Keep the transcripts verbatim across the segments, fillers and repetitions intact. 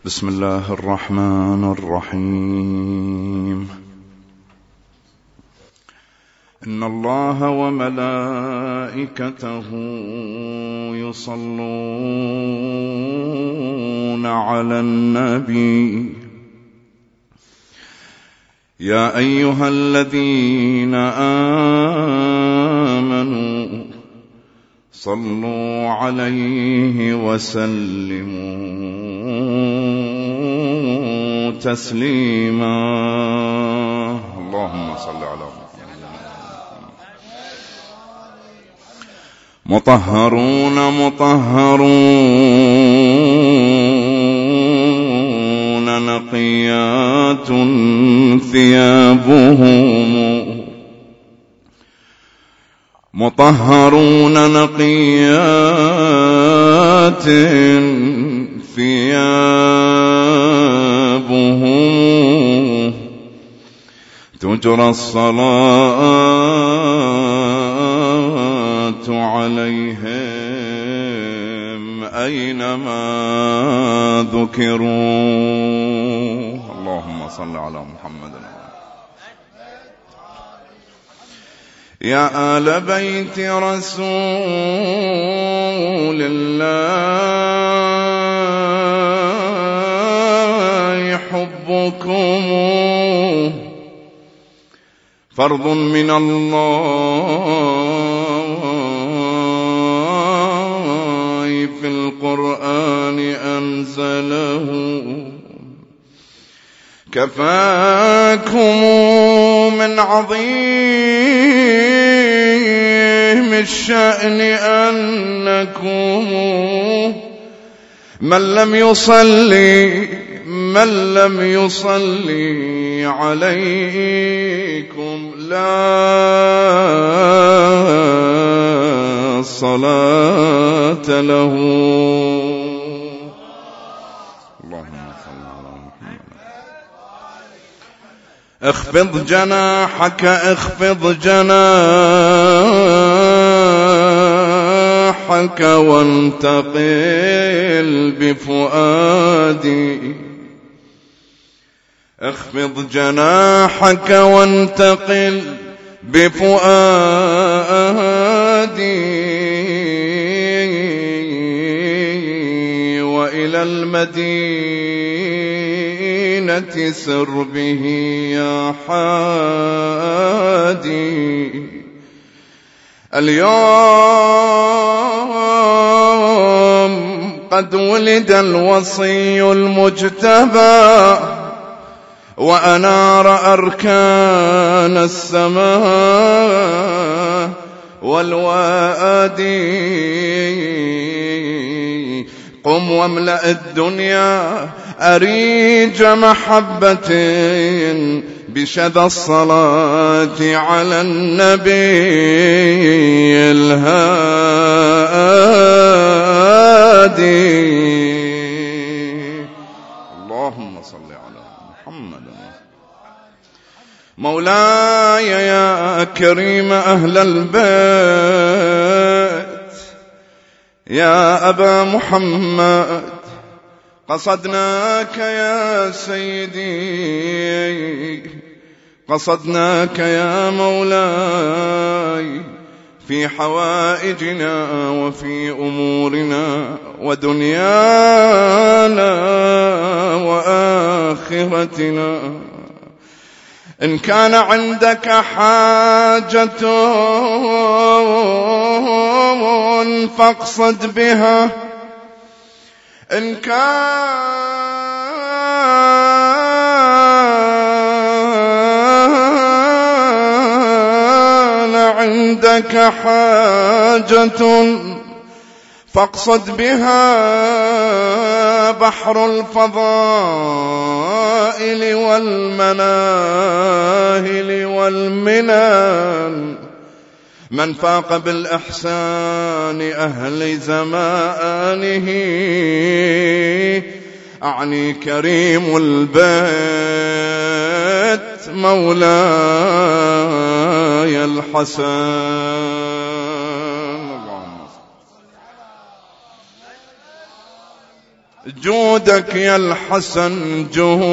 بسم الله الرحمن الرحيم. إن الله وملائكته يصلون على النبي يا أيها الذين آمنوا صلوا عليه وسلموا تسليما. اللهم صل على مطهرون مطهرون نقيات ثيابهم مطهرون نقيات ثيابهم تجرى الصلاة عليهم أينما ذكروا. اللهم صل على محمد. يا آل بيت رسول الله حبكم فرض من الله في القرآن أنزله كفاكم من عظيم الشأن أنكم من لم يصلي من لم يصلي عليكم لا صلاة له. اخفض جناحك اخفض جناحك وانتقل بفؤادي اخفض جناحك وانتقل بفؤادي وإلى المدينة سر به يا حادي. اليوم قد ولد الوصي المجتبى وأنار أركان السماء والوادي. قم واملأ الدنيا أريج محبة بشذا الصلاة على النبي الهادي. اللهم صل على محمد. مولاي يا كريم أهل البيت يا أبا محمد قصدناك يا سيدي قصدناك يا مولاي في حوائجنا وفي أمورنا ودنيانا وآخرتنا. إن كان عندك حاجة فاقصد بها إن كان عندك حاجة فاقصد بها بحر الفضائل والمناهل والمنن من فاق بالإحسان أهل زمانه أعني كريم البيت مولاي الحسن. جودك يا الحسن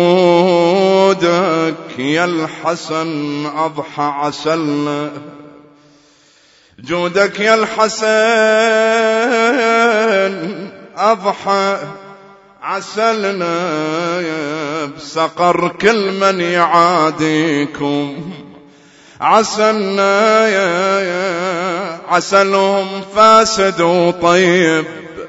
جودك يا الحسن أضحى عسلنا، جودك يا الحسن أضحى عسلنا، بسقر كل من يعاديكم عسلنا، يا يا عسلهم فاسد وطيب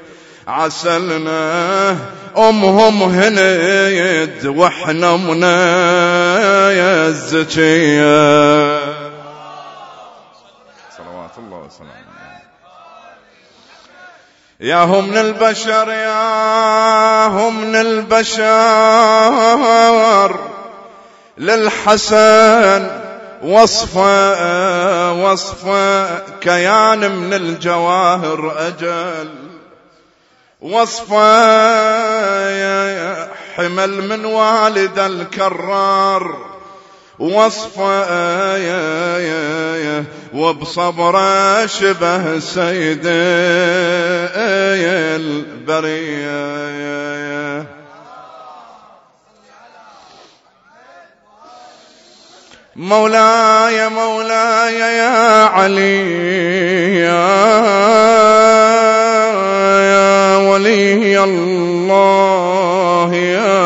عسلنا، أمهم هند وإحنا منايا الزكية. صلوات الله وسلامه. يا هم من البشر يا هم من البشر للحسن وصفه وصفه كيان من الجواهر أجل، وصفه حمل من والد الكرار، وصفه يا يا يا وبصبره شبه سيد البريه يا يا. مولاي مولاي يا علي يا يا ولي الله يا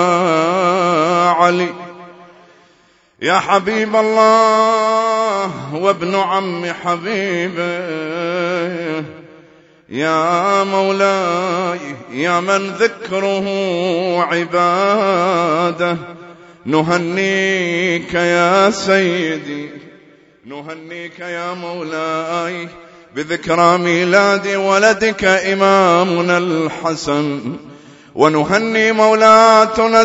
علي يا حبيب الله وابن عم حبيبه، يا مولاي يا من ذكره عباده، نهنيك يا سيدي نهنيك يا مولاي بذكرى ميلاد ولدك إمامنا الحسن، ونهني مولاتنا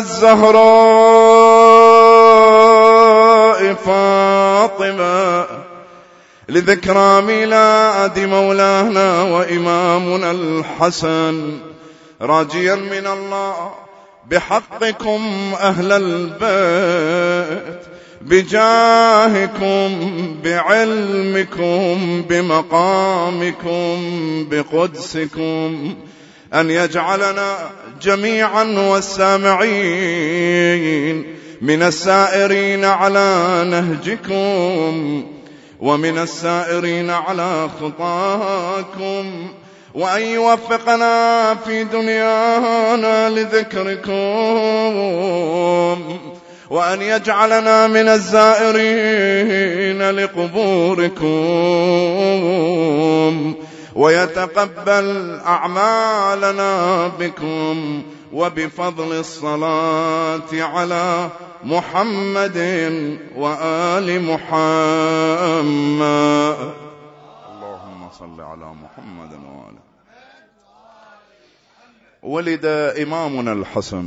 الزهراء فاطمة لذكرى ميلاد مولانا وإمامنا الحسن، راجيا من الله بحقكم أهل البيت بجاهكم بعلمكم بمقامكم بقدسكم أن يجعلنا جميعا والسامعين من السائرين على نهجكم ومن السائرين على خطاكم، وأن يوفقنا في دنيانا لذكركم، وأن يجعلنا من الزائرين لقبوركم، ويتقبل أعمالنا بكم وبفضل الصلاة على محمد وآل محمد. اللهم صل على محمد وآله. ولد إمامنا الحسن،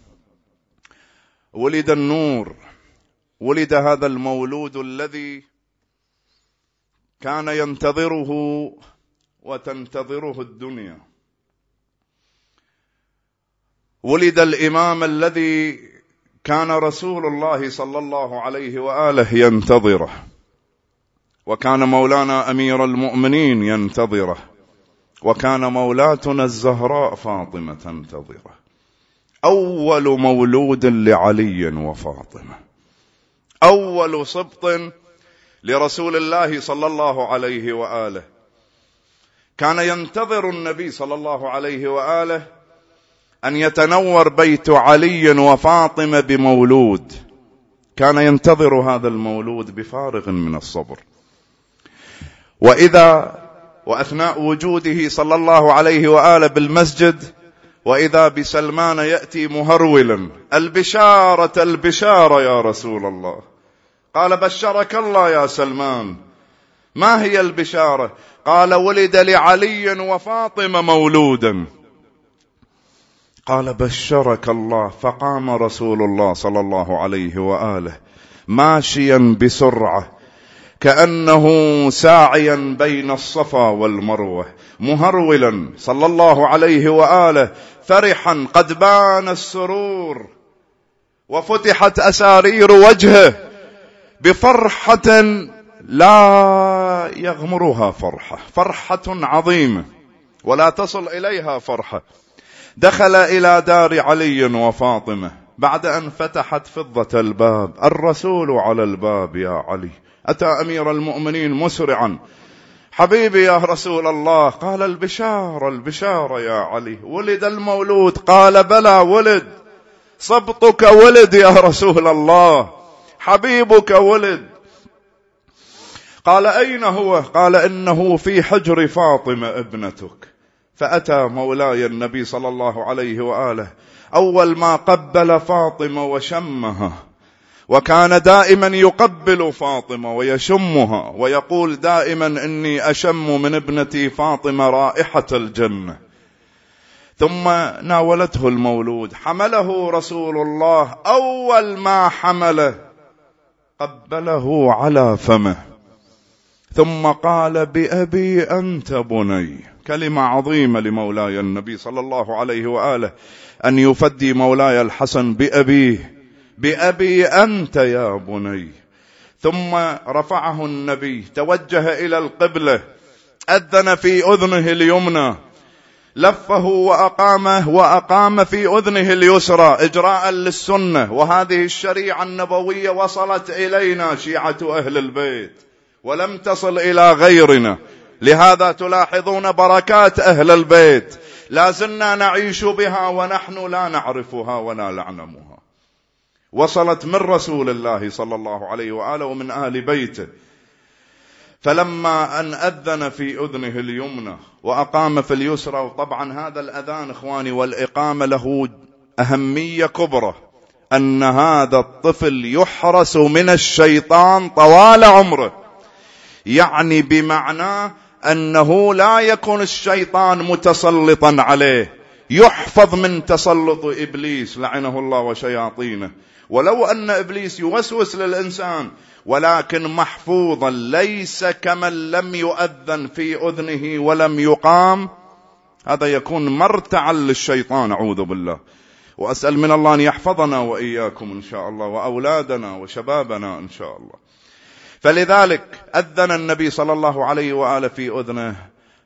ولد النور، ولد هذا المولود الذي كان ينتظره وتنتظره الدنيا، ولد الإمام الذي كان رسول الله صلى الله عليه وآله ينتظره، وكان مولانا أمير المؤمنين ينتظره، وكان مولاتنا الزهراء فاطمة تنتظره، أول مولود لعلي وفاطمة، أول سبط لرسول الله صلى الله عليه وآله. كان ينتظر النبي صلى الله عليه وآله أن يتنور بيت علي وفاطمة بمولود، كان ينتظر هذا المولود بفارغ من الصبر. وإذا وأثناء وجوده صلى الله عليه وآله بالمسجد وإذا بسلمان يأتي مهرولا: البشارة البشارة يا رسول الله. قال: بشرك الله يا سلمان. ما هي البشارة؟ قال: ولد لعلي وفاطمة مولودا. قال: بشرك الله. فقام رسول الله صلى الله عليه وآله ماشيا بسرعة كأنه ساعيا بين الصفا والمروة، مهرولا صلى الله عليه وآله فرحا، قد بان السرور وفتحت أسارير وجهه بفرحة لا يغمرها فرحة، فرحة عظيمة ولا تصل إليها فرحة. دخل إلى دار علي وفاطمة بعد أن فتحت فضة الباب، الرسول على الباب يا علي. أتى أمير المؤمنين مسرعا: حبيبي يا رسول الله. قال: البشارة البشارة يا علي، ولد المولود. قال: بلى ولد، صبطك ولد يا رسول الله، حبيبك ولد. قال: أين هو؟ قال: إنه في حجر فاطمة ابنتك. فأتى مولاي النبي صلى الله عليه وآله، أول ما قبل فاطمة وشمها، وكان دائما يقبل فاطمة ويشمها ويقول دائما: إني أشم من ابنتي فاطمة رائحة الجنة. ثم ناولته المولود، حمله رسول الله، أول ما حمله قبله على فمه، ثم قال: بأبي أنت بني. كلمة عظيمة لمولاي النبي صلى الله عليه وآله أن يفدي مولاي الحسن بأبيه: بأبي أنت يا بني. ثم رفعه النبي، توجه إلى القبلة، أذن في أذنه اليمنى، لفه وأقامه وأقام في أذنه اليسرى إجراء للسنة. وهذه الشريعة النبوية وصلت إلينا شيعة أهل البيت ولم تصل إلى غيرنا، لهذا تلاحظون بركات أهل البيت لازلنا نعيش بها ونحن لا نعرفها ولا نعلمها. وصلت من رسول الله صلى الله عليه وآله ومن آل بيته. فلما أن أذن في أذنه اليمنى وأقام في اليسرى، وطبعا هذا الأذان إخواني والإقامة له أهمية كبرى، أن هذا الطفل يحرس من الشيطان طوال عمره، يعني بمعنى أنه لا يكون الشيطان متسلطا عليه، يحفظ من تسلط إبليس لعنه الله وشياطينه. ولو أن إبليس يوسوس للإنسان، ولكن محفوظا، ليس كمن لم يؤذن في أذنه ولم يقام، هذا يكون مرتعا للشيطان، أعوذ بالله. وأسأل من الله أن يحفظنا وإياكم إن شاء الله، وأولادنا وشبابنا إن شاء الله. فلذلك أذن النبي صلى الله عليه وآله في أذنه،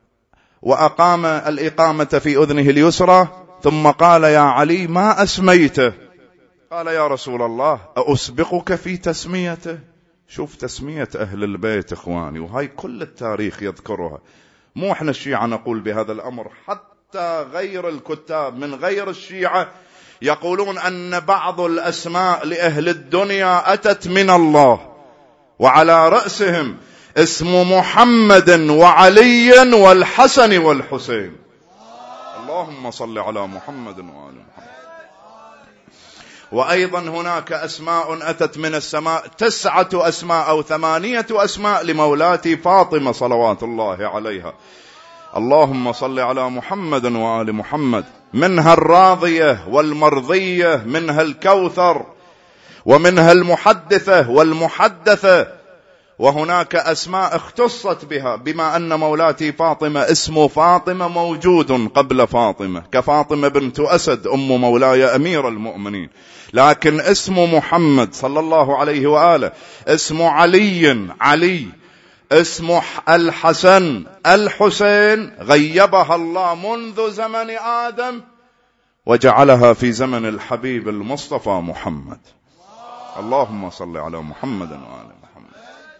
وأقام الإقامة في أذنه اليسرى، ثم قال: يا علي ما أسميته؟ قال: يا رسول الله أسبقك في تسميته. شوف تسمية أهل البيت إخواني، وهاي كل التاريخ يذكرها، مو احنا الشيعة نقول بهذا الأمر، حتى غير الكتاب من غير الشيعة يقولون أن بعض الأسماء لأهل الدنيا أتت من الله، وعلى رأسهم اسم محمد وعلي والحسن والحسين. اللهم صل على محمد وآل محمد. وأيضا هناك أسماء أتت من السماء، تسعة أسماء أو ثمانية أسماء لمولاتي فاطمة صلوات الله عليها. اللهم صل على محمد وآل محمد، منها الراضية والمرضية، منها الكوثر، ومنها المحدثة والمحدثة. وهناك أسماء اختصت بها، بما أن مولاتي فاطمة اسم فاطمة موجود قبل فاطمة، كفاطمة بنت أسد أم مولاي أمير المؤمنين، لكن اسم محمد صلى الله عليه وآله، اسم علي علي، اسم الحسن الحسين، غيبها الله منذ زمن آدم وجعلها في زمن الحبيب المصطفى محمد. اللهم صل على محمد وآل محمد.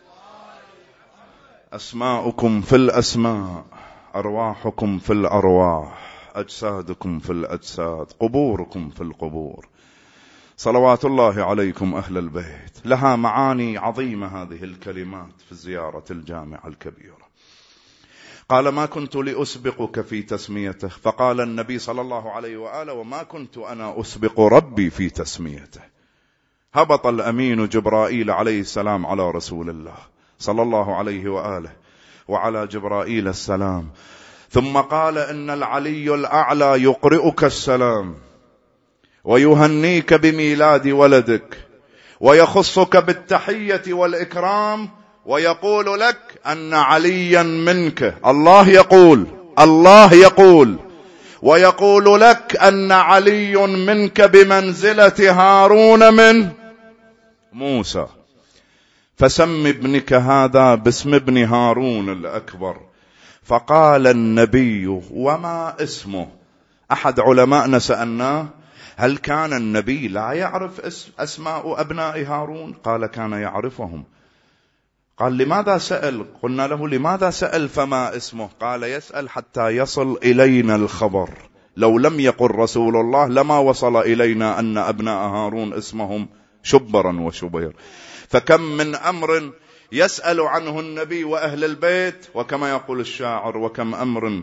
أسماؤكم في الأسماء، أرواحكم في الأرواح، أجسادكم في الأجساد، قبوركم في القبور. صلوات الله عليكم أهل البيت. لها معاني عظيمة هذه الكلمات في زيارة الجامعة الكبيرة. قال: ما كنت لأسبقك في تسميته. فقال النبي صلى الله عليه وآله: وما كنت أنا أسبق ربي في تسميته. هبط الأمين جبرائيل عليه السلام على رسول الله صلى الله عليه وآله وعلى جبرائيل السلام، ثم قال: إن العلي الأعلى يقرئك السلام ويهنيك بميلاد ولدك ويخصك بالتحية والإكرام، ويقول لك أن عليا منك. الله يقول الله يقول ويقول لك أن علي منك بمنزلة هارون من موسى، فسم ابنك هذا باسم ابن هارون الأكبر. فقال النبي: وما اسمه؟ أحد علماءنا سألناه: هل كان النبي لا يعرف أسماء أبناء هارون؟ قال: كان يعرفهم. قال: لماذا سأل؟ قلنا له: لماذا سأل فما اسمه؟ قال: يسأل حتى يصل إلينا الخبر، لو لم يقل رسول الله لما وصل إلينا أن أبناء هارون اسمهم شبرا وشبير. فكم من أمر يسأل عنه النبي وأهل البيت، وكما يقول الشاعر: وكم أمر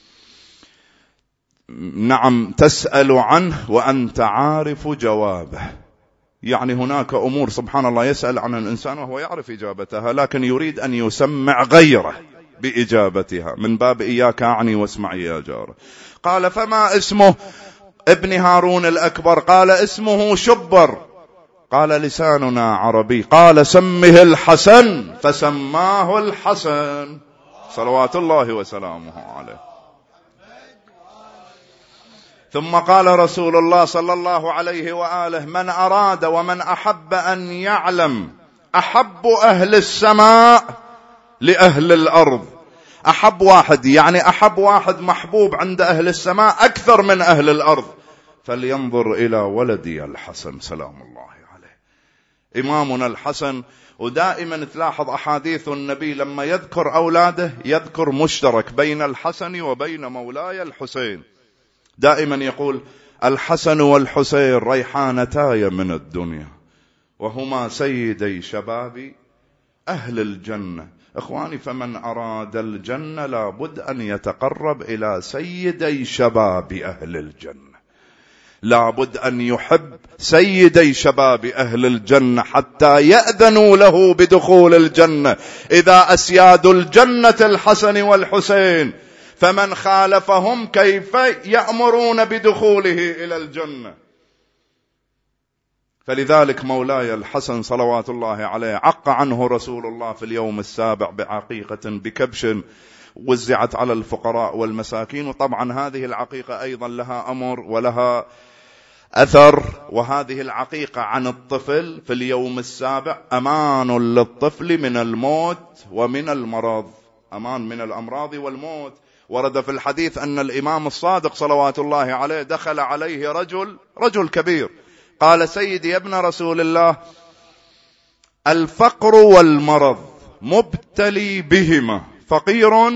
نعم تسأل عنه وأنت عارف جوابه. يعني هناك أمور سبحان الله يسأل عن الإنسان وهو يعرف إجابتها، لكن يريد أن يسمع غيره بإجابتها، من باب إياك أعني واسمعي يا جار. قال: فما اسمه ابن هارون الأكبر؟ قال: اسمه شبر. قال: لساننا عربي. قال: سمه الحسن، فسماه الحسن صلوات الله وسلامه عليه. ثم قال رسول الله صلى الله عليه وآله: من أراد ومن أحب أن يعلم أحب أهل السماء لأهل الأرض، أحب واحد يعني أحب واحد محبوب عند أهل السماء أكثر من أهل الأرض، فلينظر إلى ولدي الحسن سلام الله عليه، إمامنا الحسن. ودائما تلاحظ أحاديث النبي لما يذكر أولاده يذكر مشترك بين الحسن وبين مولاي الحسين. دائما يقول: الحسن والحسين ريحانتاي من الدنيا وهما سيدي شباب أهل الجنة. إخواني، فمن أراد الجنة لابد أن يتقرب إلى سيدي شباب أهل الجنة، لابد أن يحب سيدي شباب أهل الجنة حتى يأذنوا له بدخول الجنة. إذا أسياد الجنة الحسن والحسين فمن خالفهم كيف يأمرون بدخوله إلى الجنة؟ فلذلك مولاي الحسن صلوات الله عليه عق عنه رسول الله في اليوم السابع بعقيقة بكبش وزعت على الفقراء والمساكين. وطبعا هذه العقيقة أيضا لها أمر ولها أثر، وهذه العقيقة عن الطفل في اليوم السابع أمان للطفل من الموت ومن المرض، أمان من الأمراض والموت. ورد في الحديث أن الإمام الصادق صلوات الله عليه دخل عليه رجل رجل كبير، قال: سيدي يا ابن رسول الله، الفقر والمرض مبتلي بهما، فقير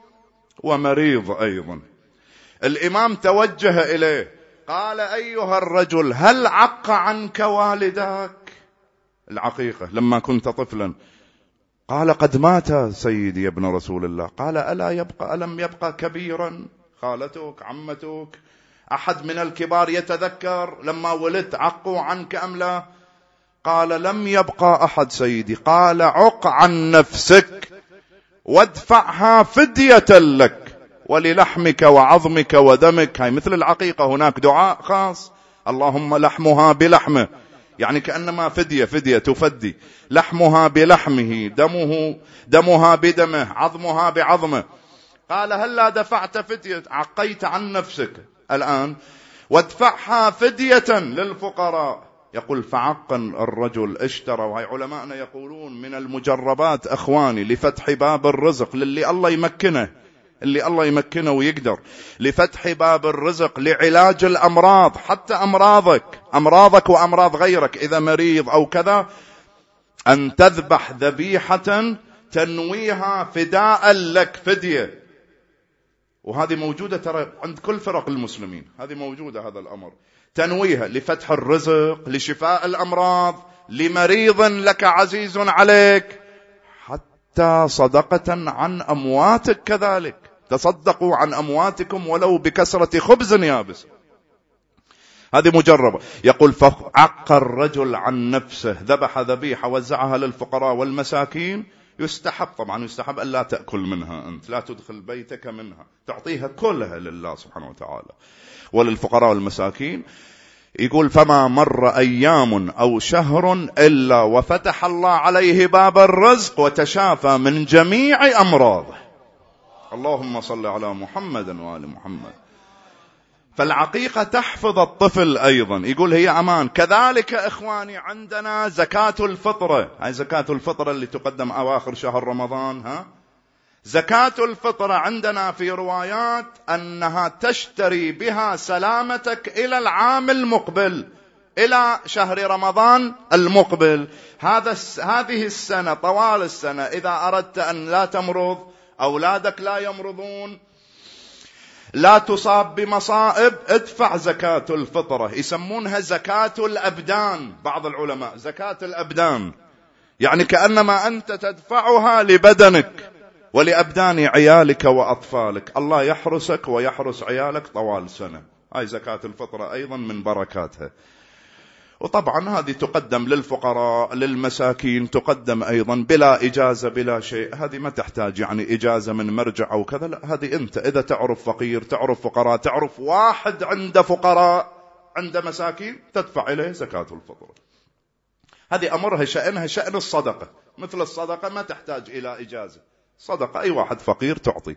ومريض أيضا. الإمام توجه إليه قال: أيها الرجل، هل عق عنك والداك العقيقة لما كنت طفلا؟ قال: قد مات سيدي يا ابن رسول الله. قال: ألا يبقى ألم يبقى كبيرا، خالتك عمتك أحد من الكبار يتذكر لما ولدت عقوا عنك أم لا؟ قال: لم يبقى أحد سيدي. قال: عق عن نفسك وادفعها فدية لك وللحمك وعظمك ودمك. هاي مثل العقيقة، هناك دعاء خاص: اللهم لحمها بلحمه، يعني كأنما فدية فدية تفدي، لحمها بلحمه، دمه دمها بدمه، عظمها بعظمه. قال: هل لا دفعت فدية؟ عقيت عن نفسك الآن، وادفعها فدية للفقراء. يقول: فعقا الرجل اشترى. وهي علماءنا يقولون من المجربات أخواني لفتح باب الرزق للي الله يمكنه، اللي الله يمكنه ويقدر، لفتح باب الرزق لعلاج الأمراض، حتى أمراضك أمراضك وأمراض غيرك إذا مريض أو كذا، أن تذبح ذبيحة تنويها فداء لك، فدية. وهذه موجودة ترى عند كل فرق المسلمين، هذه موجودة هذا الأمر، تنويها لفتح الرزق، لشفاء الأمراض، لمريض لك عزيز عليك، حتى صدقة عن أمواتك كذلك. تصدقوا عن أمواتكم ولو بكسرة خبز يابس. هذه مجربة. يقول: فعق الرجل عن نفسه، ذبح ذبيحة وزعها للفقراء والمساكين. يستحب طبعا، يستحب أن لا تأكل منها، أنت لا تدخل بيتك منها، تعطيها كلها لله سبحانه وتعالى وللفقراء والمساكين. يقول: فما مر أيام أو شهر إلا وفتح الله عليه باب الرزق وتشافى من جميع أمراضه. اللهم صل على محمد وآل محمد. فالعقيقة تحفظ الطفل أيضا، يقول هي أمان. كذلك إخواني عندنا زكاة الفطرة، هاي زكاة الفطرة اللي تقدم أواخر شهر رمضان. ها زكاة الفطرة عندنا في روايات أنها تشتري بها سلامتك إلى العام المقبل، إلى شهر رمضان المقبل. هذا هذه السنة، طوال السنة إذا أردت أن لا تمرض، أولادك لا يمرضون، لا تصاب بمصائب، ادفع زكاة الفطرة. يسمونها زكاة الأبدان بعض العلماء، زكاة الأبدان، يعني كأنما أنت تدفعها لبدنك ولأبدان عيالك وأطفالك. الله يحرسك ويحرس عيالك طوال سنة. هاي زكاة الفطرة أيضا من بركاتها. وطبعا هذه تقدم للفقراء للمساكين، تقدم أيضا بلا إجازة بلا شيء. هذه ما تحتاج يعني إجازة من مرجع أو كذا، لا، هذه أنت إذا تعرف فقير، تعرف فقراء، تعرف واحد عنده فقراء عنده مساكين، تدفع إليه زكاة الفطرة. هذه أمرها شأنها شأن الصدقة، مثل الصدقة ما تحتاج إلى إجازة، صدقة أي واحد فقير تعطي.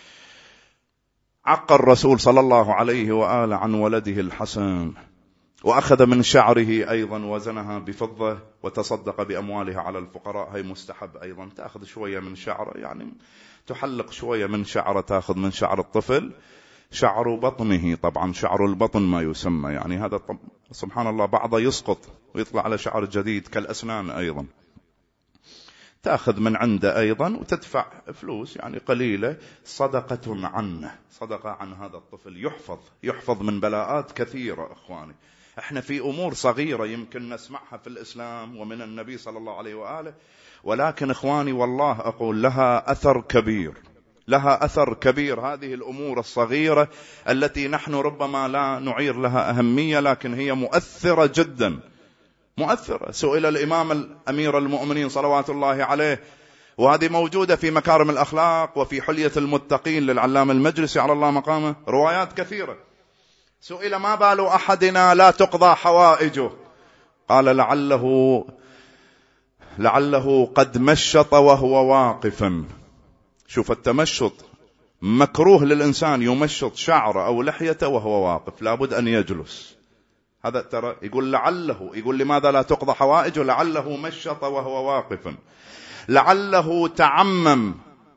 عق الرسول صلى الله عليه وآله عن ولده الحسن، وأخذ من شعره أيضا وزنها بفضة وتصدق بأموالها على الفقراء. هي مستحب أيضا، تأخذ شوية من شعره، يعني تحلق شوية من شعره، تأخذ من شعر الطفل شعر بطنه، طبعا شعر البطن ما يسمى، يعني هذا سبحان الله بعضه يسقط ويطلع على شعر جديد كالأسنان أيضا، تأخذ من عنده أيضا وتدفع فلوس يعني قليلة، صدقة عنه، صدقة عن هذا الطفل، يحفظ يحفظ من بلاءات كثيرة. أخواني، احنا في أمور صغيرة يمكن نسمعها في الإسلام ومن النبي صلى الله عليه وآله، ولكن إخواني والله أقول لها أثر كبير، لها أثر كبير. هذه الأمور الصغيرة التي نحن ربما لا نعير لها أهمية، لكن هي مؤثرة جدا، مؤثرة. سئل الإمام الأمير المؤمنين صلوات الله عليه، وهذه موجودة في مكارم الأخلاق وفي حلية المتقين للعلامة المجلسي على الله مقامه، روايات كثيرة. سئل ما بال أحدنا لا تقضى حوائجه، قال لعله لعله قد مشط وهو واقفا. شوف التمشط مكروه للإنسان، يمشط شعره أو لحيته وهو واقف، لابد أن يجلس. هذا ترى يقول لعله، يقول لماذا لا تقضى حوائجه؟ لعله مشط وهو واقفا، لعله تعمم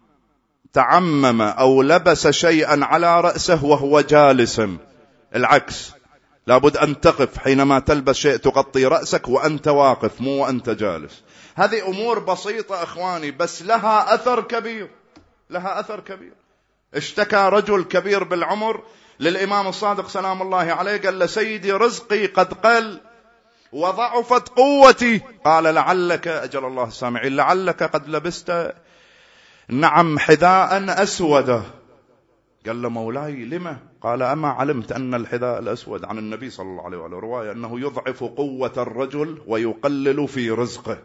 تعمم أو لبس شيئا على رأسه وهو جالسا. العكس، لابد أن تقف حينما تلبس شيء تغطي رأسك وأنت واقف، مو وأنت جالس. هذه أمور بسيطة أخواني، بس لها أثر كبير، لها أثر كبير. اشتكى رجل كبير بالعمر للإمام الصادق سلام الله عليه، قال له سيدي رزقي قد قل وضعفت قوتي. قال لعلك، أجل الله السامعين، لعلك قد لبست نعم حذاء أسود. قال له مولاي لما؟ قال أما علمت أن الحذاء الأسود عن النبي صلى الله عليه وآله رواية أنه يضعف قوة الرجل ويقلل في رزقه.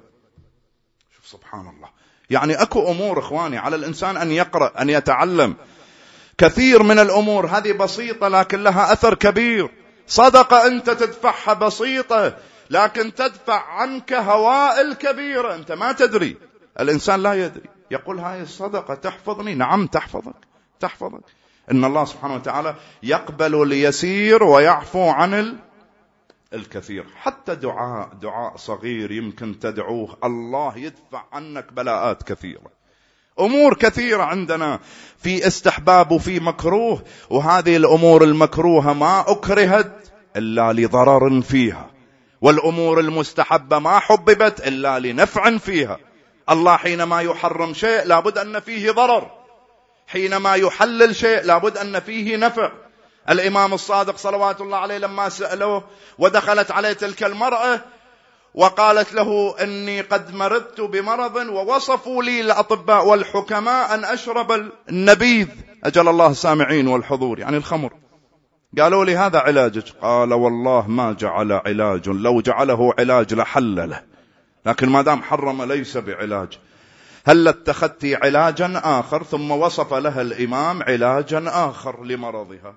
شوف سبحان الله، يعني أكو أمور إخواني على الإنسان أن يقرأ، أن يتعلم. كثير من الأمور هذه بسيطة لكن لها أثر كبير. صدقة أنت تدفعها بسيطة لكن تدفع عنك هوائل كبيرة، أنت ما تدري، الإنسان لا يدري، يقول هاي الصدقة تحفظني. نعم تحفظك، تحفظك. إن الله سبحانه وتعالى يقبل اليسير ويعفو عن الكثير. حتى دعاء دعاء صغير يمكن تدعوه، الله يدفع عنك بلاءات كثيرة. أمور كثيرة عندنا في استحباب وفي مكروه، وهذه الأمور المكروهة ما أكرهت إلا لضرر فيها، والأمور المستحبة ما حببت إلا لنفع فيها. الله حينما يحرم شيء لابد أن فيه ضرر، حينما يحلل شيء لابد أن فيه نفع. الإمام الصادق صلوات الله عليه لما سألوه ودخلت عليه تلك المرأة وقالت له إني قد مرضت بمرض ووصفوا لي الأطباء والحكماء أن أشرب النبيذ، أجل الله السامعين والحضور، يعني الخمر، قالوا لي هذا علاجك. قال والله ما جعل علاج، لو جعله علاج لحل له، لكن ما دام حرم ليس بعلاج. هل اتخذت علاجا آخر؟ ثم وصف لها الإمام علاجا آخر لمرضها.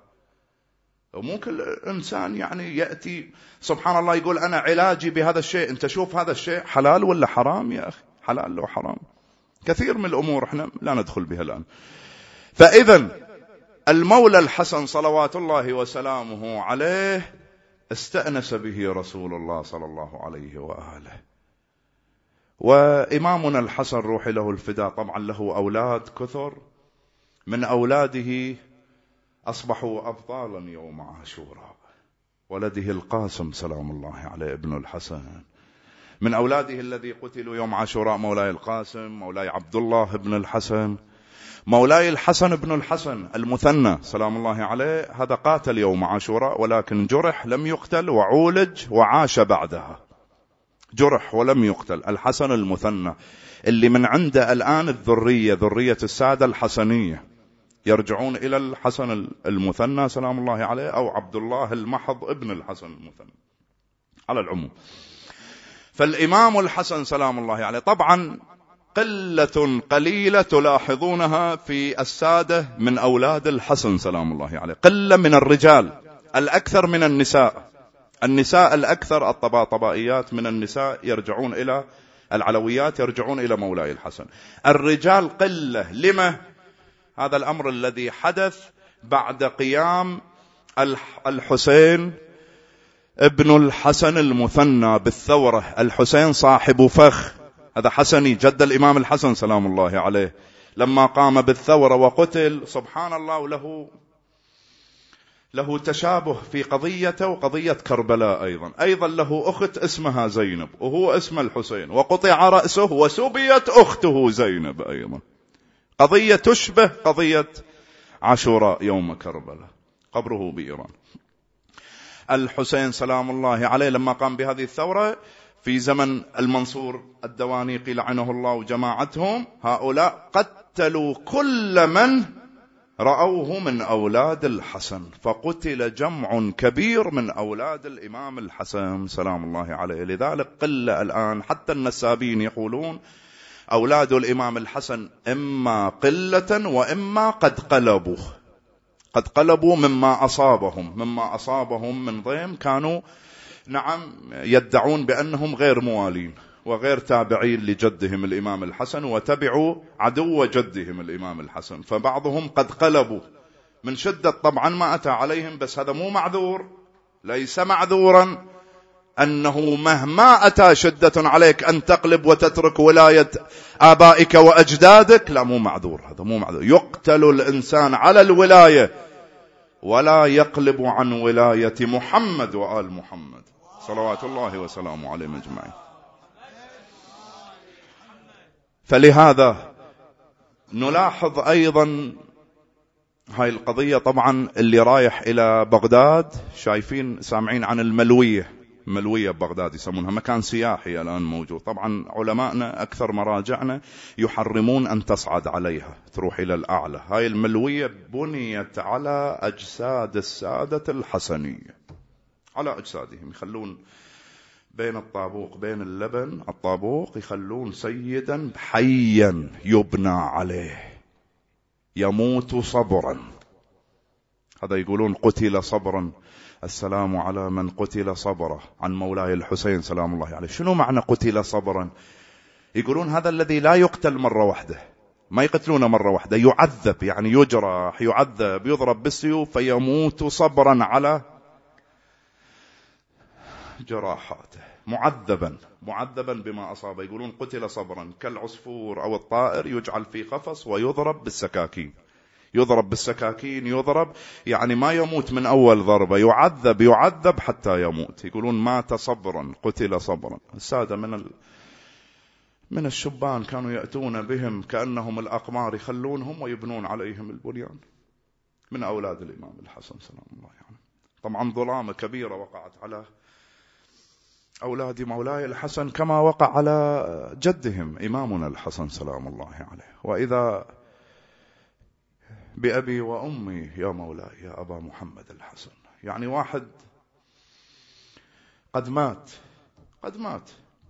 وممكن الإنسان يعني يأتي سبحان الله يقول أنا علاجي بهذا الشيء. أنت شوف هذا الشيء حلال ولا حرام يا أخي، حلال لو حرام. كثير من الأمور احنا لا ندخل بها الآن. فإذا المولى الحسن صلوات الله وسلامه عليه استأنس به رسول الله صلى الله عليه وآله، وإمامنا الحسن روحي له الفداء طبعا له أولاد كثر، من أولاده أصبحوا أبطالا يوم عاشوراء. ولده القاسم سلام الله عليه ابن الحسن، من أولاده الذي قتلوا يوم عاشوراء مولاي القاسم، مولاي عبد الله ابن الحسن، مولاي الحسن ابن الحسن المثنى سلام الله عليه، هذا قاتل يوم عاشوراء ولكن جرح لم يقتل وعولج وعاش بعدها، جرح ولم يقتل. الحسن المثنى اللي من عنده الآن الذرية، ذرية السادة الحسنية، يرجعون إلى الحسن المثنى سلام الله عليه أو عبد الله المحض ابن الحسن المثنى على العموم. فالإمام الحسن سلام الله عليه طبعا قلة قليلة تلاحظونها في السادة من أولاد الحسن سلام الله عليه، قلة من الرجال، الأكثر من النساء، النساء الأكثر الطباطبائيات من النساء يرجعون إلى العلويات، يرجعون إلى مولاي الحسن. الرجال قلة. لما؟ هذا الأمر الذي حدث بعد قيام الحسين ابن الحسن المثنى بالثورة. الحسين صاحب فخ، هذا حسني جد الإمام الحسن سلام الله عليه، لما قام بالثورة وقتل سبحان الله، وله له تشابه في قضيته وقضية كربلاء أيضا. أيضا له أخت اسمها زينب وهو اسم الحسين، وقطع رأسه وسبيت أخته زينب أيضا، قضية تشبه قضية عاشوراء يوم كربلاء، قبره بإيران. الحسين سلام الله عليه لما قام بهذه الثورة في زمن المنصور الدوانيقي لعنه الله وجماعتهم، هؤلاء قتلوا كل من رأوه من أولاد الحسن، فقتل جمع كبير من أولاد الإمام الحسن سلام الله عليه. لذلك قلة الآن، حتى النسابين يقولون أولاد الإمام الحسن إما قلة وإما قد قلبوا، قد قلبوا مما أصابهم، مما أصابهم من ضيم، كانوا نعم يدعون بأنهم غير موالين وغير تابعين لجدهم الإمام الحسن، وتبعوا عدو جدهم الإمام الحسن، فبعضهم قد قلبوا من شدة طبعا ما أتى عليهم. بس هذا مو معذور، ليس معذورا أنه مهما أتى شدة عليك أن تقلب وتترك ولاية آبائك وأجدادك، لا مو معذور، هذا مو معذور. يقتل الإنسان على الولاية ولا يقلب عن ولاية محمد وآل محمد صلوات الله وسلامه عليهم أجمعين. فلهذا نلاحظ أيضا هاي القضية، طبعا اللي رايح إلى بغداد شايفين سامعين عن الملوية، ملوية بغداد يسمونها، مكان سياحي الآن موجود. طبعا علماءنا أكثر مراجعنا يحرمون أن تصعد عليها، تروح إلى الأعلى. هاي الملوية بنيت على أجساد السادة الحسنية، على أجسادهم، يخلون بين الطابوق بين اللبن الطابوق يخلون سيدا حيا يبنى عليه يموت صبرا. هذا يقولون قتل صبرا، السلام على من قتل صبرا، عن مولاي الحسين سلام الله عليه. شنو معنى قتل صبرا؟ يقولون هذا الذي لا يقتل مرة واحدة، ما يقتلونه مرة واحدة، يعذب، يعني يجرح، يعذب، يضرب بالسيوف فيموت صبرا على جراحاته، معذبا معذبا بما أصابه. يقولون قتل صبرا، كالعصفور أو الطائر يجعل في قفص ويضرب بالسكاكين، يضرب بالسكاكين، يضرب يعني ما يموت من أول ضربة، يعذب يعذب حتى يموت. يقولون مات صبرا، قتل صبرا. السادة من ال... من الشبان كانوا يأتون بهم كأنهم الأقمار، يخلونهم ويبنون عليهم البنيان، من أولاد الإمام الحسن سلام الله عليه. طبعا ظلامة كبيرة وقعت على أولاد مولاي الحسن كما وقع على جدهم إمامنا الحسن سلام الله عليه. وإذا بأبي وأمي يا مولاي يا أبا محمد الحسن، يعني واحد قد مات، قد مات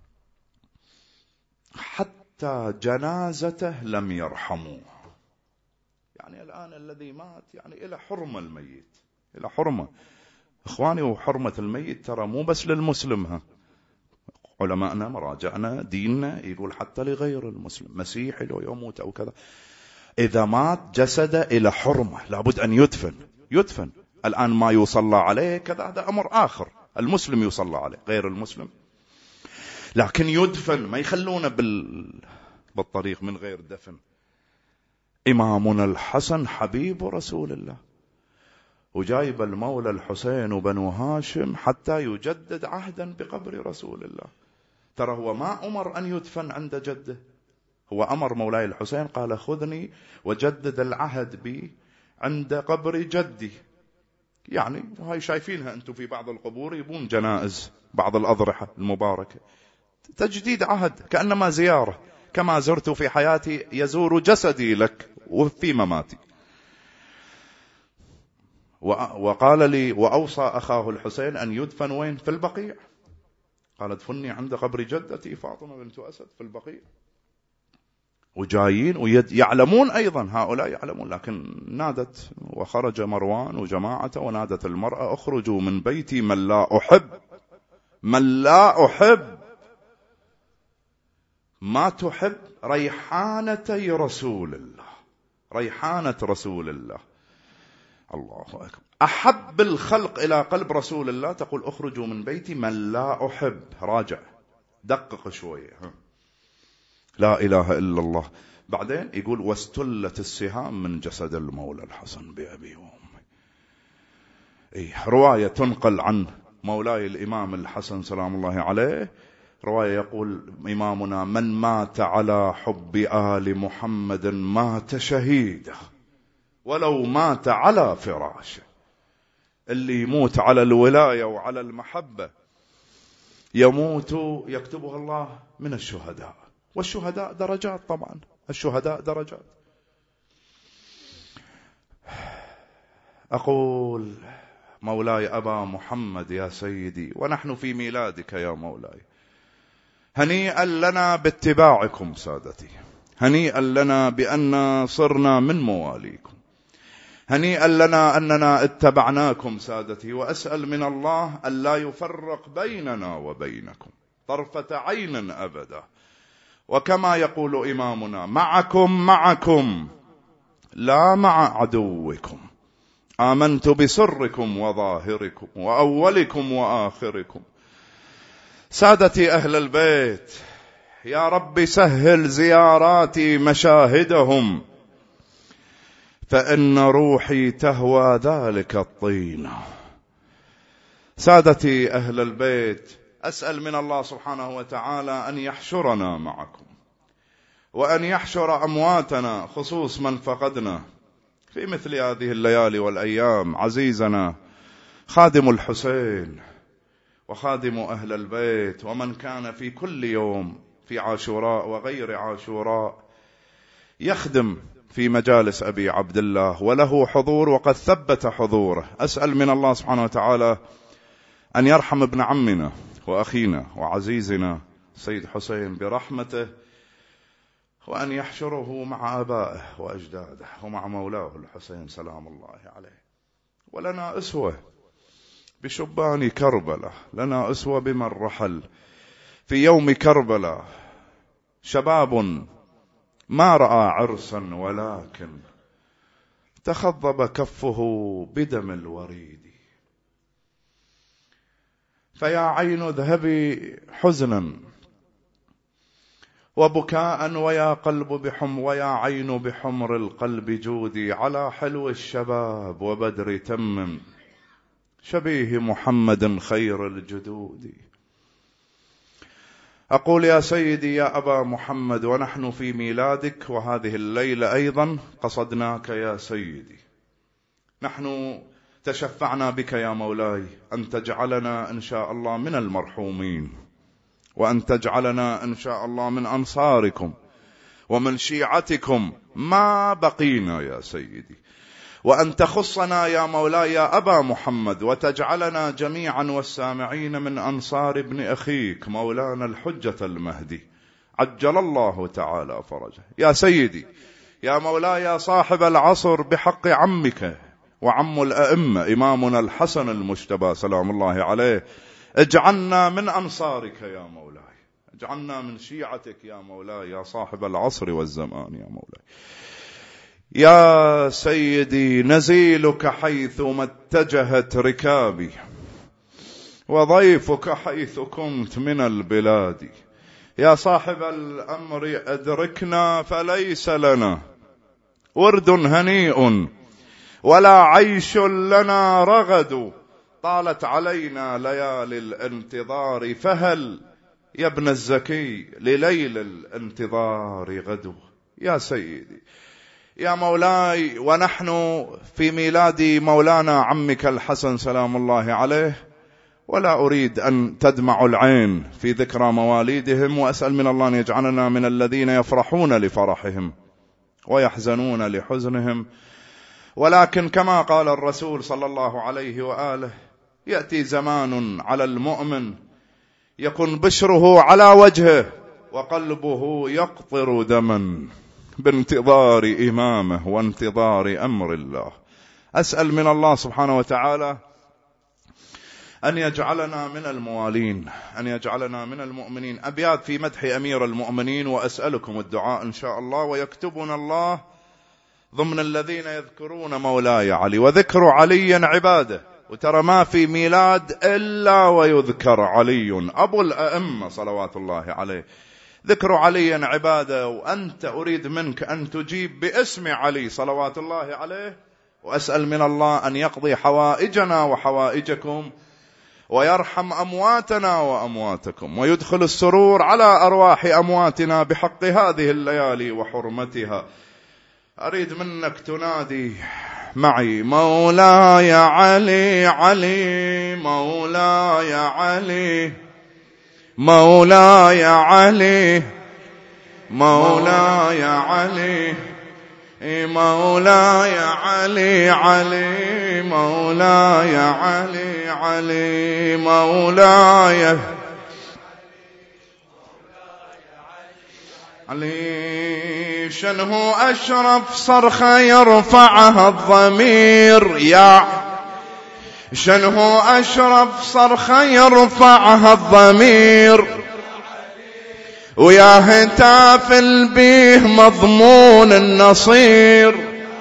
حتى جنازته لم يرحموه. يعني الآن الذي مات يعني إلى حرمة الميت، إلى حرمة إخواني. وحرمة الميت ترى مو بس للمسلم، ها علماءنا مراجعنا ديننا يقول حتى لغير المسلم، مسيحي لو يموت أو كذا، إذا مات جسده إلى حرمة لابد أن يدفن، يدفن. الآن ما يصلى عليه كذا هذا أمر آخر، المسلم يصلى عليه، غير المسلم لكن يدفن، ما يخلونه بال... بالطريق من غير دفن. إمامنا الحسن حبيب رسول الله، وجايب المولى الحسين وبنو هاشم حتى يجدد عهدا بقبر رسول الله. ترى هو ما أمر أن يدفن عند جده، هو أمر مولاي الحسين قال خذني وجدد العهد بي عند قبر جدي. يعني وهي شايفينها أنتم في بعض القبور يبون جنائز بعض الأضرحة المباركة، تجديد عهد كأنما زيارة، كما زرت في حياتي يزور جسدي لك وفي مماتي. وقال لي وأوصى أخاه الحسين أن يدفن وين؟ في البقيع. قال ادفني عند قبر جدتي فاطمة بنت أسد في البقيع. وجايين ويعلمون أيضا، هؤلاء يعلمون، لكن نادت وخرج مروان وجماعته ونادت المرأة اخرجوا من بيتي من لا أحب، من لا أحب. ما تحب ريحانتي رسول الله، ريحانة رسول الله. الله أكبر. أحب الخلق إلى قلب رسول الله تقول اخرجوا من بيتي من لا أحب. راجع دقق شوية. لا إله إلا الله. بعدين يقول واستلت السهام من جسد المولى الحسن بأبي وأمي. إيه رواية تنقل عن مولاي الإمام الحسن سلام الله عليه، رواية يقول إمامنا من مات على حب آل محمد مات شهيدا ولو مات على فراشه. اللي يموت على الولاية وعلى المحبة يموت يكتبها الله من الشهداء. والشهداء درجات، طبعا الشهداء درجات. أقول مولاي أبا محمد يا سيدي، ونحن في ميلادك يا مولاي، هنيئا لنا باتباعكم سادتي، هنيئا لنا بأن صرنا من مواليكم، هنيئا لنا أننا اتبعناكم سادتي. وأسأل من الله أن لا يفرق بيننا وبينكم طرفة عين أبدا. وكما يقول إمامنا معكم معكم لا مع عدوكم، آمنت بسركم وظاهركم وأولكم وآخركم. سادتي أهل البيت، يا رب سهل زياراتي مشاهدهم، فإن روحي تهوى ذلك الطين. سادتي أهل البيت، أسأل من الله سبحانه وتعالى أن يحشرنا معكم، وأن يحشر أمواتنا خصوص من فقدنا في مثل هذه الليالي والأيام. عزيزنا خادم الحسين وخادم أهل البيت، ومن كان في كل يوم في عاشوراء وغير عاشوراء يخدم في مجالس أبي عبد الله وله حضور وقد ثبت حضوره. أسأل من الله سبحانه وتعالى أن يرحم ابن عمنا وأخينا وعزيزنا سيد حسين برحمته، وأن يحشره مع آبائه وأجداده ومع مولاه الحسين سلام الله عليه. ولنا أسوة بشبان كربلاء، لنا أسوة بمن رحل في يوم كربلاء، شباب ما رأى عرسا ولكن تخضب كفه بدم الوريد. فيا عين اذهبي حزنا وبكاء، ويا قلب بحم ويا عين بحمر القلب جودي، على حلو الشباب وبدر تمم شبيه محمد خير الجدود. أقول يا سيدي يا أبا محمد، ونحن في ميلادك وهذه الليلة أيضا قصدناك يا سيدي، نحن تشفعنا بك يا مولاي أن تجعلنا إن شاء الله من المرحومين، وأن تجعلنا إن شاء الله من أنصاركم ومن شيعتكم ما بقينا يا سيدي، وأن تخصنا يا مولاي يا أبا محمد وتجعلنا جميعا والسامعين من أنصار ابن أخيك مولانا الحجة المهدي عجل الله تعالى فرجه. يا سيدي يا مولاي يا صاحب العصر، بحق عمك وعم الأئمة إمامنا الحسن المجتبى سلام الله عليه، اجعلنا من أنصارك يا مولاي، اجعلنا من شيعتك يا مولاي يا صاحب العصر والزمان يا مولاي. يا سيدي نزيلك حيثما اتجهت ركابي، وضيفك حيث كنت من البلاد. يا صاحب الأمر أدركنا فليس لنا ورد هنيء ولا عيش لنا رغد، طالت علينا ليالي الانتظار، فهل يا ابن الزكي لليل الانتظار غدو. يا سيدي يا مولاي، ونحن في ميلاد مولانا عمك الحسن سلام الله عليه، ولا أريد أن تدمع العين في ذكرى مواليدهم، وأسأل من الله أن يجعلنا من الذين يفرحون لفرحهم ويحزنون لحزنهم. ولكن كما قال الرسول صلى الله عليه وآله: يأتي زمان على المؤمن يكون بشره على وجهه وقلبه يقطر دما بانتظار إمامه وانتظار أمر الله. أسأل من الله سبحانه وتعالى أن يجعلنا من الموالين، أن يجعلنا من المؤمنين. أبيات في مدح أمير المؤمنين، وأسألكم الدعاء إن شاء الله، ويكتبنا الله ضمن الذين يذكرون مولاي علي. وذكر علي عباده، وترى ما في ميلاد إلا ويذكر علي أبو الأئمة صلوات الله عليه. ذكر علي عباده، وأنت أريد منك أن تجيب باسم علي صلوات الله عليه. وأسأل من الله أن يقضي حوائجنا وحوائجكم، ويرحم أمواتنا وأمواتكم، ويدخل السرور على أرواح أمواتنا بحق هذه الليالي وحرمتها. أريد منك تنادي معي: مولاي علي علي، مولاي علي، مولاي علي، مولاي علي، مولاي علي علي، مولاي علي علي، مولاي علي. شنه أشرف صرخة يرفعها الضمير، يا شنه أشرف صرخة يرفعها الضمير، ويا هتاف البيه مضمون النصير.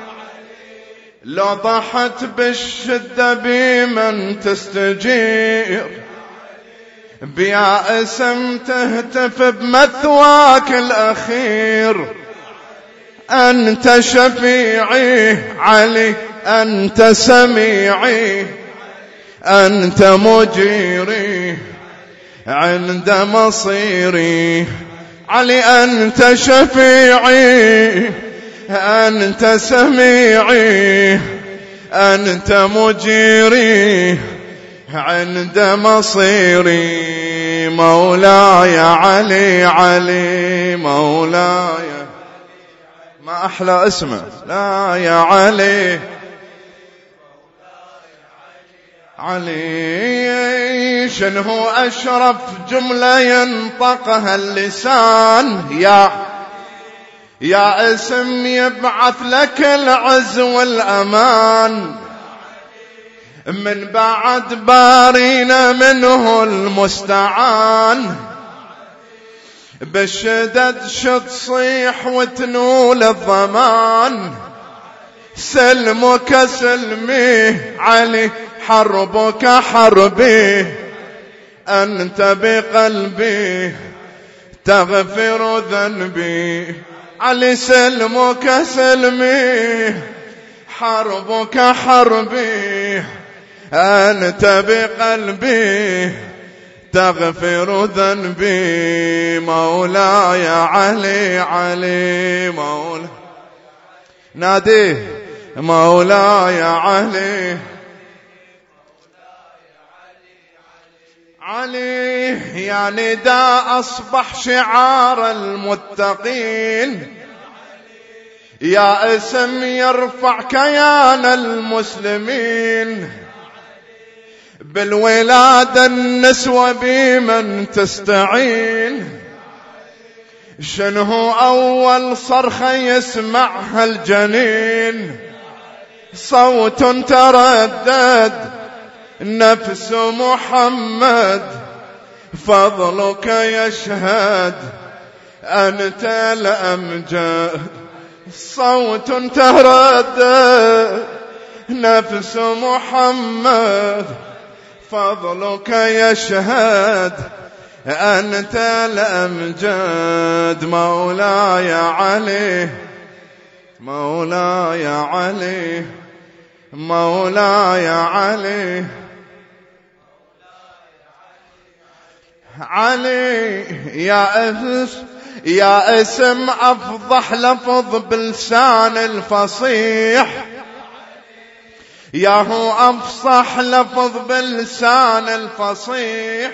لو طحت بالشدة بمن تستجير، بيا اسم تهتف بمثواك الأخير. أنت شفيعي علي، أنت سميعي، أنت مجيري عند مصيري. علي أنت شفيعي، أنت سميعي، أنت مجيري عند مصيري. مولاي علي علي، مولاي، ما أحلى اسمه، لا يا علي علي. شنه أشرف جملة ينطقها اللسان، يا يا اسم يبعث لك العز والأمان. من بعد بارينا منه المستعان، بالشدد شد صيح وتنول الضمان. سلمك سلمي علي، حربك حربي، أنت بقلبي تغفر ذنبي. علي سلمك سلمي، حربك حربي، أنت بقلبي تغفر ذنبي. مولاي علي علي، مولاي ناديه، مولاي علي علي. يا نداء أصبح شعار المتقين، يا اسم يرفع كيان المسلمين. بالولادة النسوة بمن تستعين، شنه أول صرخة يسمعها الجنين. صوت تردد نفس محمد، فضلك يشهد أنت الأمجد. صوت تردد نفس محمد، فضلك يشهد أنت الأمجد مولاي علي مولاي علي مولاي علي علي يا اسم يا اسم أفضح لفظ بلسان الفصيح يا هو أفصح لفظ بلسان الفصيح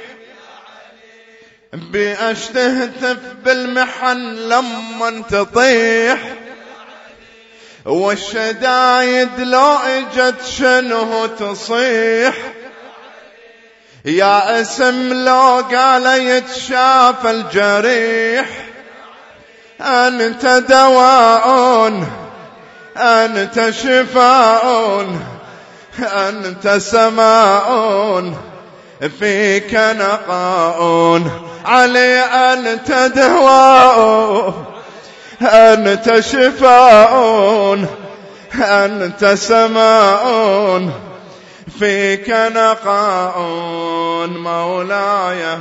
بأشتهتف بالمحن لما تطيح والشدايد لو اجت شنه تصيح يا اسم لو قال يتشاف الجريح أنت دواء أنت شفاء أنت سماء فيك نقاء علي أنت دواء أنت شفاء أنت سماء فيك نقاء مولاي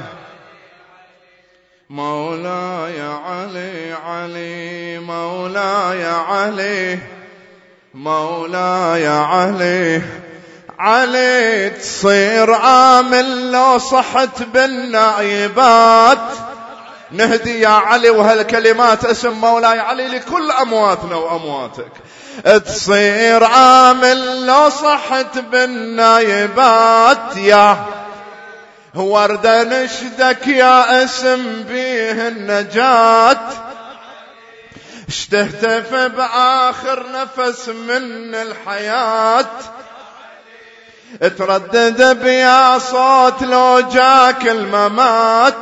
مولاي علي علي مولاي علي مولاي علي علي تصير عامل لو صحت بالنائبات نهدي يا علي وهالكلمات اسم مولاي علي لكل أمواتنا وأمواتك تصير عامل لو صحت بالنائبات يا وردة نشدك يا اسم بيه النجاة اشتهتف بآخر نفس من الحياة تردد بيا صوت لو جاك الممات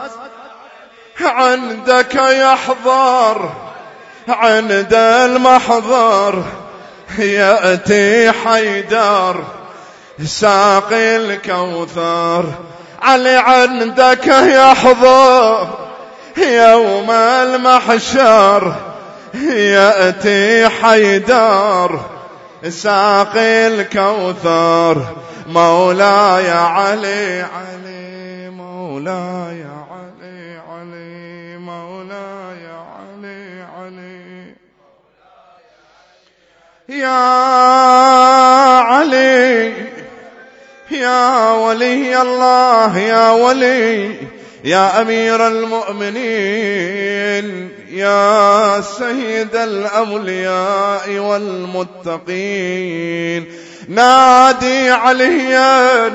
عندك يحضر عند المحضر يأتي حيدر ساقي الكوثر علي عندك يحضر يوم المحشر يأتي حيدر ساقي الكوثر مولاي علي علي مولاي علي علي مولاي علي علي يا علي يا ولي الله يا ولي يا أمير المؤمنين يا سيد الأولياء والمتقين نادي عليا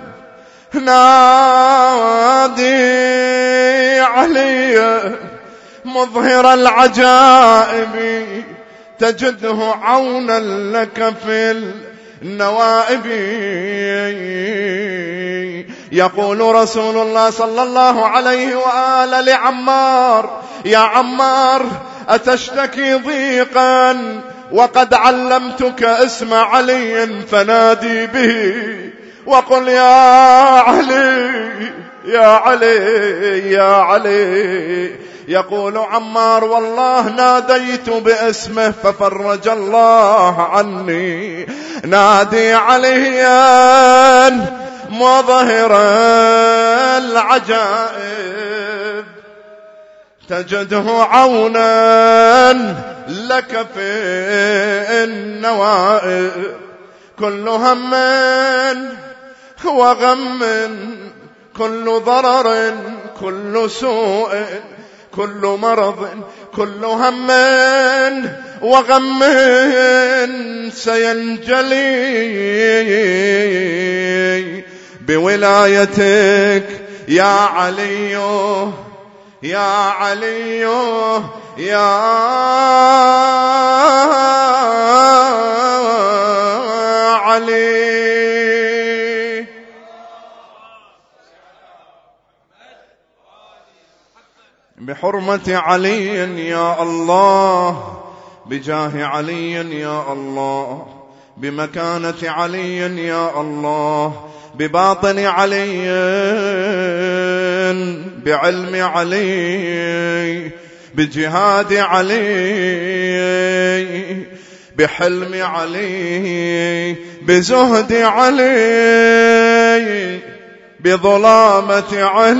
نادي عليا مظهر العجائب تجده عونا لك في النوائب يقول رسول الله صلى الله عليه وآله لعمار يا عمار أتشتكي ضيقا وقد علمتك اسم علي فنادي به وقل يا علي يا علي يا علي يقول عمار والله ناديت باسمه ففرج الله عني نادي عليا مظهر العجائب تجده عونا لك في النوائب كل هم وغم كل ضرر كل سوء كل مرض كل هم وغم سينجلي بولايتك يا علي يا علي يا علي بحرمة علي يا الله بجاه علي يا الله بمكانة علي يا الله بباطن علي بعلم علي بجهاد علي بحلم علي بزهد علي بظلامة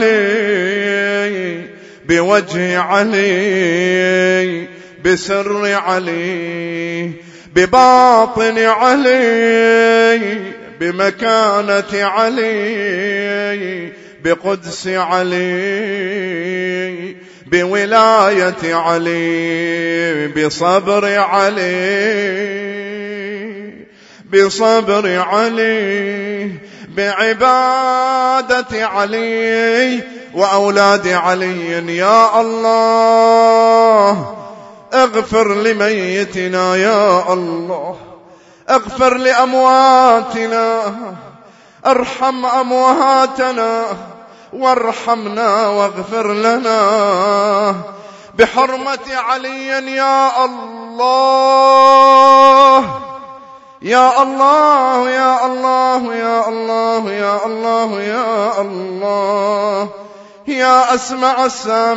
علي، بوجه علي، بسر علي، بباطن علي، بمكانة علي، بقدس علي، بولاية علي، بصبر علي، بصبر علي، بعبادة علي وأولاد علي. يا الله اغفر لميتنا، يا الله اغفر لأمواتنا، ارحم أمواتنا وارحمنا واغفر لنا بحرمة علي. يا الله يا الله يا الله يا الله يا الله يا الله يا أسمع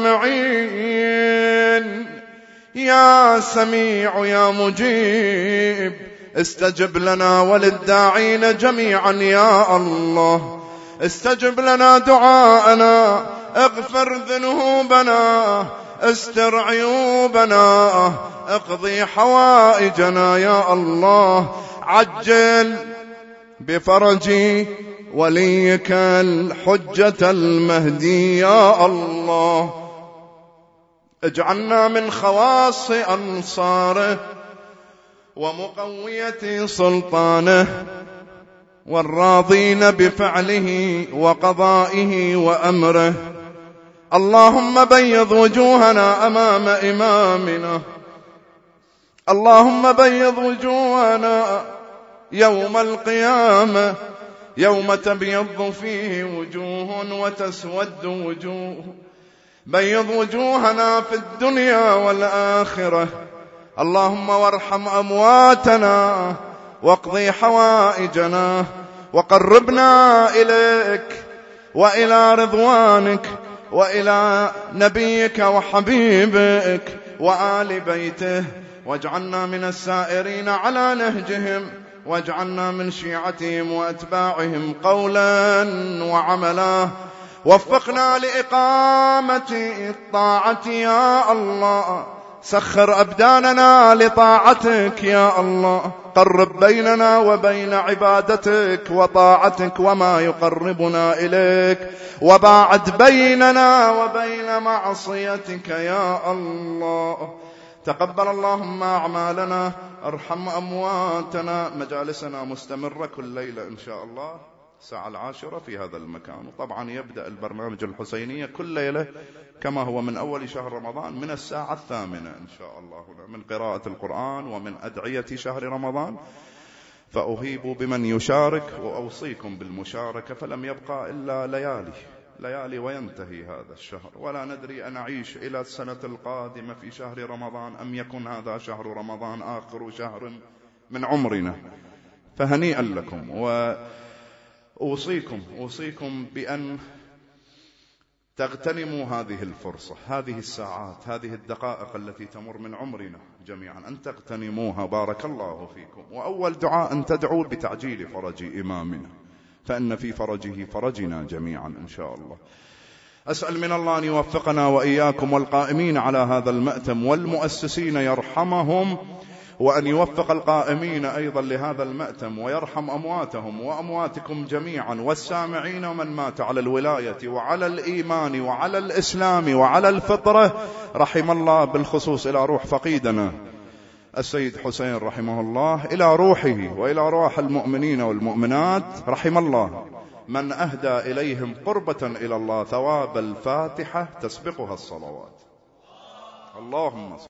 السامعين، يا سميع يا مجيب، استجب لنا وللداعين جميعا. يا الله استجب لنا دعاءنا، اغفر ذنوبنا، استر عيوبنا، اقضي حوائجنا. يا الله عجل بفرج وليك الحجة المهدي. يا الله اجعلنا من خواص أنصاره ومقوية سلطانه والراضين بفعله وقضائه وأمره. اللهم بيض وجوهنا أمام إمامنا، اللهم بيض وجوهنا يوم القيامة، يوم تبيض فيه وجوه وتسود وجوه. بيض وجوهنا في الدنيا والآخرة. اللهم وارحم أمواتنا واقضي حوائجنا وقربنا إليك وإلى رضوانك وإلى نبيك وحبيبك وآل بيته، واجعلنا من السائرين على نهجهم، واجعلنا من شيعتهم وأتباعهم قولا وعملا. وفقنا لإقامة الطاعة يا الله، سخر أبداننا لطاعتك يا الله، قرب بيننا وبين عبادتك وطاعتك وما يقربنا إليك، وباعد بيننا وبين معصيتك يا الله. تقبل اللهم أعمالنا، ارحم أمواتنا. مجالسنا مستمرة كل ليلة إن شاء الله الساعة العاشرة في هذا المكان. وطبعا يبدأ البرنامج الحسينية كل ليلة كما هو من أول شهر رمضان من الساعة الثامنة إن شاء الله، من قراءة القرآن ومن أدعية شهر رمضان. فأهيب بمن يشارك وأوصيكم بالمشاركة، فلم يبقى إلا ليالي ليالي وينتهي هذا الشهر، ولا ندري أن نعيش إلى السنة القادمة في شهر رمضان أم يكون هذا شهر رمضان آخر شهر من عمرنا. فهنيئا لكم. وأوصيكم أوصيكم بأن تغتنموا هذه الفرصة، هذه الساعات، هذه الدقائق التي تمر من عمرنا جميعا، أن تغتنموها. بارك الله فيكم. وأول دعاء أن تدعوا بتعجيل فرج إمامنا، فإن في فرجه فرجنا جميعا إن شاء الله. أسأل من الله أن يوفقنا وإياكم والقائمين على هذا المأتم والمؤسسين يرحمهم، وأن يوفق القائمين أيضا لهذا المأتم ويرحم أمواتهم وأمواتكم جميعا، والسامعين ومن مات على الولاية وعلى الإيمان وعلى الإسلام وعلى الفطرة. رحم الله بالخصوص إلى روح فقيدنا السيد حسين رحمه الله، إلى روحه وإلى روح المؤمنين والمؤمنات. رحم الله من أهدى إليهم قربة إلى الله ثواب الفاتحة تسبقها الصلوات. اللهم